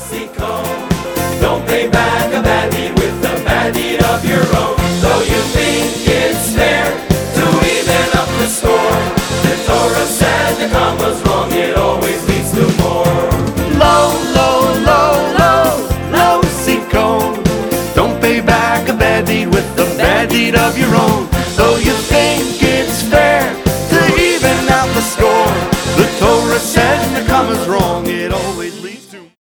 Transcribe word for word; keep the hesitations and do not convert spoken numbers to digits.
Seacombe. Don't pay back a bad deed with a bad deed of your own. Though you think it's fair to even up the score, the Torah said the comma's wrong, it always leads to more. Low, low, low, low, low, Seacombe. Don't pay back a bad deed with a bad deed of your